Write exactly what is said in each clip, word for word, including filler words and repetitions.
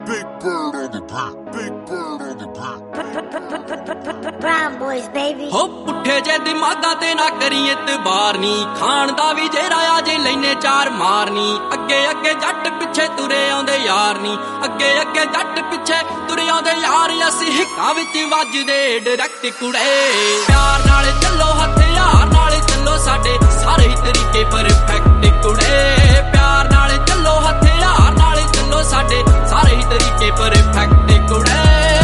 Big bird on the beat. Big bird on the beat. Brown boys, baby. ਹੋ ਪੁੱਠੇ ਜੇ ਦਿਮਾਗਾਂ ਤੇ ਨਾ ਕਰੀ ਇਤਬਾਰ ਨੀ ਖਾਣ ਦਾ ਵੀ ਜੇ ਰਾਇਆ ਜੇ ਲੈਨੇ ਚਾਰ ਮਾਰਨੀ ਅੱਗੇ ਅੱਗੇ ਜੱਟ ਪਿੱਛੇ ਤੁਰੇ ਆਉਂਦੇ ਯਾਰ ਨੀ ਅੱਗੇ ਅੱਗੇ ਜੱਟ ਪਿੱਛੇ ਤੁਰੇ ਆਉਂਦੇ ਯਾਰ ਅਸੀਂ ਹਿੱਕਾਂ ਵਿੱਚ ਵੱਜਦੇ ਡਾਇਰੈਕਟ ਕੁੜੇ ਪਿਆਰ ਨਾਲ ਚੱਲੋ ਹਥਿਆਰ ਨਾਲ ਚੱਲੋ ਸਾਡੇ ਸਾਰੇ ਹੀ ਤਰੀਕੇ ਪਰਫੈਕਟ ਕੁੜੇ ਪਿਆਰ ਨਾਲ ਚੱਲੋ ਹਥਿਆਰ ਨਾਲ ਚੱਲੋ ਸਾਡੇ ਸਾਰੇ ਹੀ ਤਰੀਕੇ ਪਰਫੈਕਟ ਕੁੜੇ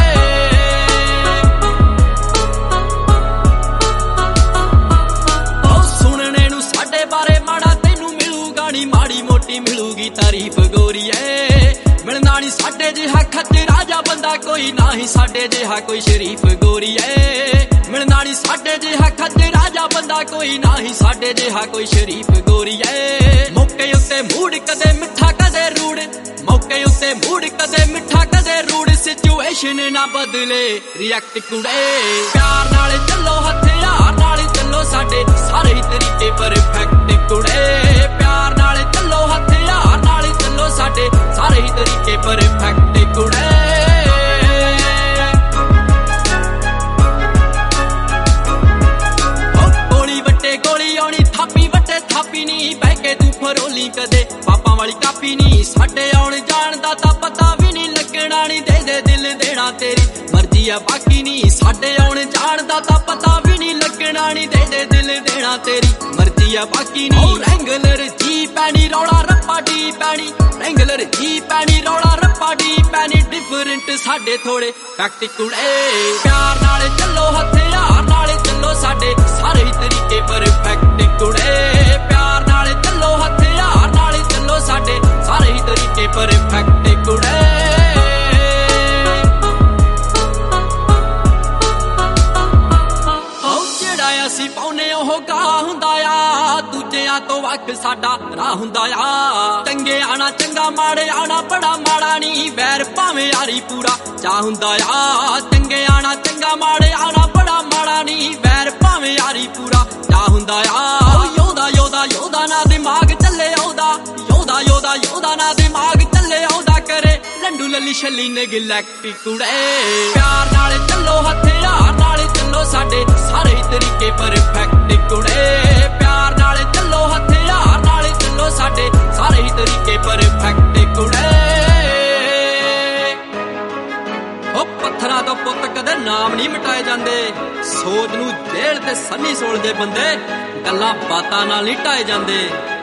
ਮਾੜੀ ਮੋਟੀ ਮਿਲੂਗੀ ਤਾਰੀਫ ਗੋਰੀਏ ਮਿਲਣਾ ਨੀ ਸਾਡੇ ਜਿਹਾ ਖੱਤੇ ਰਾਜਾ ਬੰਦਾ ਕੋਈ ਨਾ ਹੀ ਸਾਡੇ ਜਿਹਾ ਕੋਈ ਸ਼ਰੀਫ ਗੋਰੀਏ ਮਿਲਣਾ ਨੀ ਸਾਡੇ ਜਿਹਾ ਖੱਤੇ ਰਾਜਾ ਬੰਦਾ ਕੋਈ ਨਾ ਹੀ ਸਾਡੇ ਜਿਹਾ ਕੋਈ ਸ਼ਰੀਫ ਗੋਰੀਏ ਮੌਕੇ ਉੱਤੇ ਮੂਡ ਕਦੇ ਮਿੱਠਾ ਕਦੇ ਰੂੜ ਮੌਕੇ ਉੱਤੇ ਮੂਡ ਕਦੇ ਮਿੱਠਾ ਕਦੇ ਰੂੜ ਸਿਚੁਏਸ਼ਨ ਨਾ ਬਦਲੇ ਰਿਐਕਟ ਕੁੜੇ ਪਿਆਰ ਨਾਲ ਚੱਲੋ ਹਥਿਆਰ ਨਾਲ ਚੱਲੋ ਸਾਡੇ ਸਾਰੇ ਹੀ ਤਰੀਕੇ ਪਰਫੈਕਟ ਕੁੜੇ ਪਿਆਰ ਨਾਲ ਚੱਲੋ ਹਥਿਆਰ ਨਾਲ ਚੱਲੋ ਸਾਡੇ ਸਾਰੇ ਹੀ ਤਰੀਕੇ ਪਰਫੈਕਟ ਕੁੜੇ ਗੋਲੀ ਵੱਟੇ ਗੋਲੀ ਆਉਣੀ ਥਾਪੀ ਵੱਟੇ ਥਾਪੀ ਨੀ ਬਹਿ ਕੇ ਤੂੰ ਫਰੋਲੀ ਕਦੇ ਪਾਪਾਂ ਵਾਲੀ ਕਾਪੀ ਨੀ ਸਾਡੇ ਆਉਣ ਜਾਣ ਦਾ ਤਾਂ ਪਤਾ ਵੀ ਨੀ ਲੱਗਣਾ ਨੀ ਦੇ ਦੇ ਦਿਲ ਦੇਣਾ ਤੇਰੀ ਮਰਜ਼ੀ ਆ ਬਾਕੀ ਨੀ ਸਾਡੇ ਆਉਣ ਜਾਣ ਦਾ ਤਾਂ ਪਤਾ ਵੀ ਨੀ ਲੱਗਣਾ ਨੀ ਦੇ ਦੇ ਦਿਲ ਦੇਣਾ ਤੇਰੀ ਮਰਜ਼ੀ ਆ ਬਾਕੀ ਨੀ ਰੈਂਗਲਰ ਜੀ ਪੈਣੀ ਰੌਲਾ ਰੱਪਾ ਡੀ ਪੈਣੀ ਰੈਂਗਲਰ ਜੀ ਪੈਣੀ ਰੌਲਾ ਰੱਪਾ ਡੀ ਪੈਣੀ ਡਿਫਰੈਂਟ ਸਾਡੇ ਥੋੜੇ ਫੈਕਟ ਕੁੜੇ ਪਿਆਰ ਨਾਲ ਚੱਲੋ ਹਥਿਆਰ ਨਾਲ ਚੱਲੋ ਸਾਡੇ ਸਾਰੇ ਹੀ ਤਰੀਕੇ ਪਰਫੈਕਟ ਕੁੜੇ ਪਿਆਰ ਨਾਲ ਚੱਲੋ ਹਥਿਆਰ ਨਾਲ ਚੱਲੋ ਸਾਡੇ ਸਾਰੇ ਹੀ ਤਰੀਕੇ ਪਰਫੈਕਟ ਕੁੜੇ ਅਸੀਂ ਪਾਉਨੇ ਉਹ ਗਾ ਹੁੰਦਾ ਆ ਦੂਜਿਆਂ ਤੋਂ ਵੱਖ ਸਾਡਾ ਰਾਹ ਹੁੰਦਾ ਆ ਚੰਗੇ ਆਣਾ ਚੰਗਾ ਮਾੜੇ ਆਣਾ ਬੜਾ ਮਾੜਾ ਨੀ ਵੈਰ ਭਾਵੇਂ ਯਾਰੀ ਪੂਰਾ ਚਾਹ ਹੁੰਦਾ ਆ ਚੰਗੇ ਆਣਾ ਚੰਗਾ ਮਾੜੇ ਆਣਾ ਬੜਾ ਮਾੜਾ ਨੀ ਵੈਰ ਭਾਵੇਂ ਯਾਰੀ ਪੂਰਾ ਚਾਹ ਹੁੰਦਾ ਆ ਯੋਧਾ ਯੋਧਾ ਯੋਧਾ ਨਾ ਦਿਮਾਗ ਚੱਲੇ ਆਉਂਦਾ ਯੋਧਾ ਯੋਧਾ ਯੋਧਾ ਨਾ ਦਿਮਾਗ ਚੱਲੇ ਆਉਂਦਾ ਕਰੇ ਲੰਡੂ ਲੱਲੀ ਛੱਲੀ ਨਗਲੈਕਟ ਕੁੜੇ ਪਿਆਰ ਨਾਲ ਚੱਲੋ ਹਥਿਆਰ ਨਾਲ ਚੱਲੋ ਸਾਡੇ ਸਾਰੇ ਹੀ ਤਰੀਕੇ ਪਰਫੈਕਟ ਕੁੜੇ ਪਿਆਰ ਨਾਲ ਚੱਲੋ ਹਥਿਆਰ ਨਾਲ ਚੱਲੋ ਸਾਡੇ ਸਾਰੇ ਹੀ ਤਰੀਕੇ ਪਰਫੈਕਟ ਕੁੜੇ ਉਹ ਪੱਥਰਾਂ ਤੋਂ ਪੁੱਤ ਕਦੇ ਨਾਮ ਨਹੀਂ ਮਿਟਾਏ ਜਾਂਦੇ ਸੋਚ ਨੂੰ ਜੇਲ੍ਹ ਤੇ ਸੰਨੀ ਸੋਲ ਦੇ ਬੰਦੇ ਗੱਲਾਂ ਬਾਤਾਂ ਨਾਲ ਨਹੀਂ ਢਾਏ ਜਾਂਦੇ।